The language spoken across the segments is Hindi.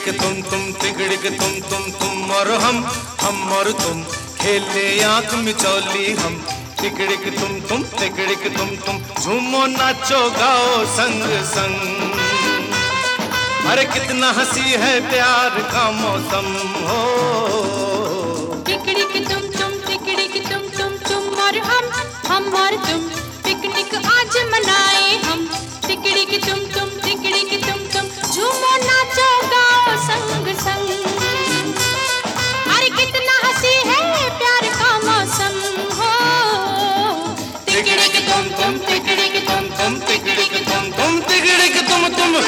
तुम तिगड़ी के तुम और हम और तुम खेले आंख मिचौली हम। तिगड़ी के तुम तिगड़ी के तुम झूमो नाचो गाओ संग संग। अरे कितना हंसी है प्यार का मौसम हो। तिगड़ी के तुम तिगड़ी के तुम और हम और तुम पिकनिक आज मनाए हम। तिगड़ी के तुम तिगड़ी के तुम झूमो नाचो गाओ संग संग। अरे कितना हंसी है प्यार का मौसम हो। तिगड़ी के तुम तिगड़ी के तुम तिगड़ी के तुम तिगड़ी के तुम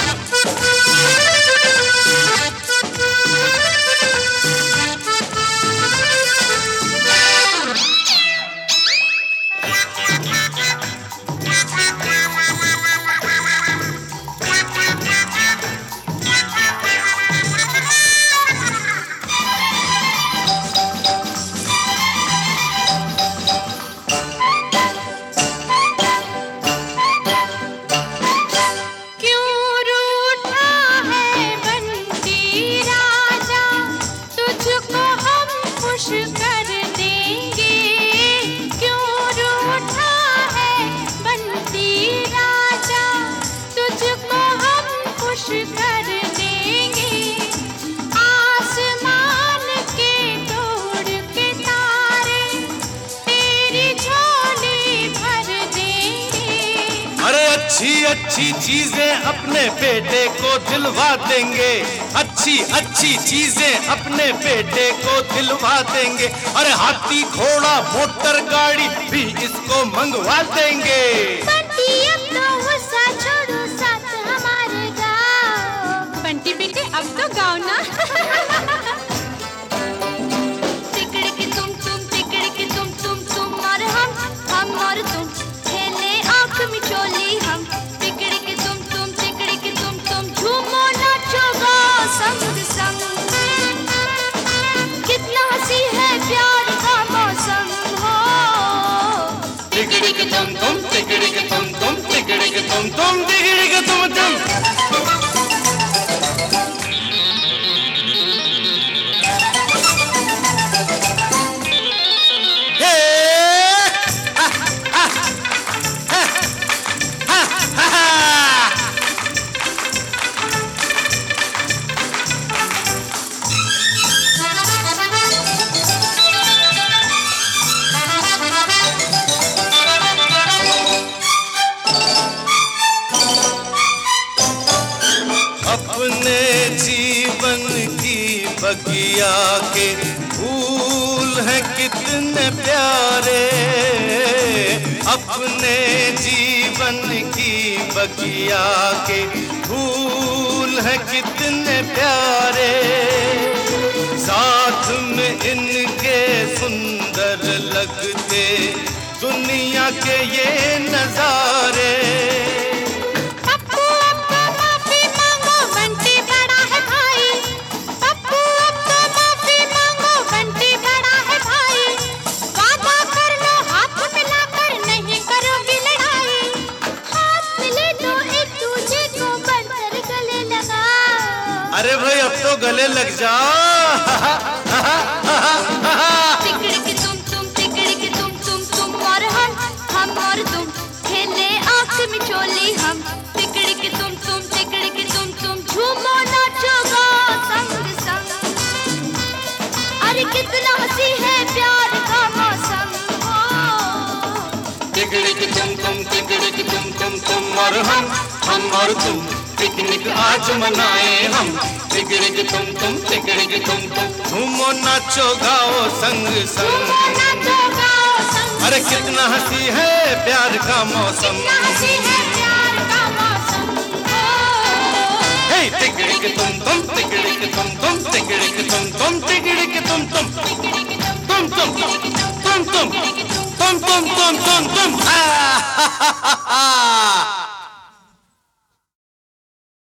कर देंगे। क्यों रूठा है बंटी राजा, तुझको हम खुश कर देंगे। आसमान के तोड़ के तारे तेरी झोली भर देंगे। अरे अच्छी अच्छी चीजें अपने बेटे को दिलवा देंगे। अच्छी अच्छी चीजें अपने बेटे को दिलवा देंगे। अरे हाथी घोड़ा मोटर गाड़ी भी इसको मंगवा देंगे। बंटी अब तो गुस्सा छोड़ो, साथ हमारे गाओ। बंटी बेटे अब तो गाओ ना। तिकड़ के तुम तिकड़ के तुम और हम और तुम खेले आंख मिचोली हम। तिकड़ के तुम तिकड़ के तुम झूमो नाचो गाओ संग संग। कितना हंसी है प्यार का मौसम हो। तिगड़ी के तुम तिगड़ी के तुम तिगड़ी के तुम तिगड़ी के तुम अपने जीवन की बगिया के फूल हैं कितने प्यारे। अपने जीवन की बगिया के फूल हैं कितने प्यारे। साथ में इनके सुंदर लगते दुनिया के ये नजारे। अरे भाई अब तो गले लग जाओ। तिकड़ के तुम और हम और तुम खेले आंख मिचोली हम। तिकड़ के तुम झूमो नाचो गाओ संग संग। अरे कितना हंसी है प्यार का मौसम हो। तिकड़ के तुम और हम और तुम पिकनिक आज मनाए हम। तिगड़ी के तुम तिगड़ी के तुम झूमो नाचो गाओ संग संग। अरे कितना हंसी है प्यार का मौसम। हे तिगड़ी के तुम तिगड़ी के तुम तिगड़ी के तुम तिगड़ी के तुम